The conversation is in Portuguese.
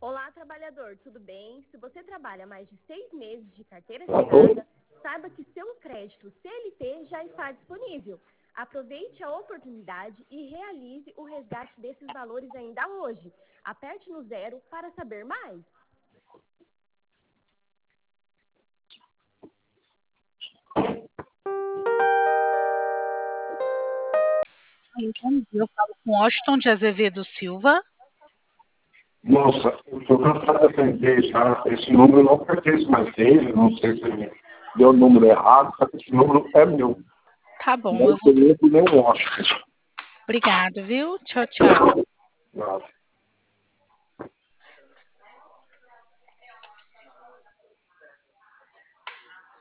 Olá, trabalhador, tudo bem? Se você trabalha mais de 6 meses de carteira assinada, saiba que seu crédito CLT já está disponível. Aproveite a oportunidade e realize o resgate desses valores ainda hoje. Aperte no 0 para saber mais. Eu falo com Washington de Azevedo Silva. Nossa, eu estou cansado de atender já. Esse número não pertence mais dele, não sei se ele deu o número errado, só que esse número é meu. Tá bom, Não eu vou... conheço nem o Washington. Obrigado, viu? Tchau, tchau. Nada.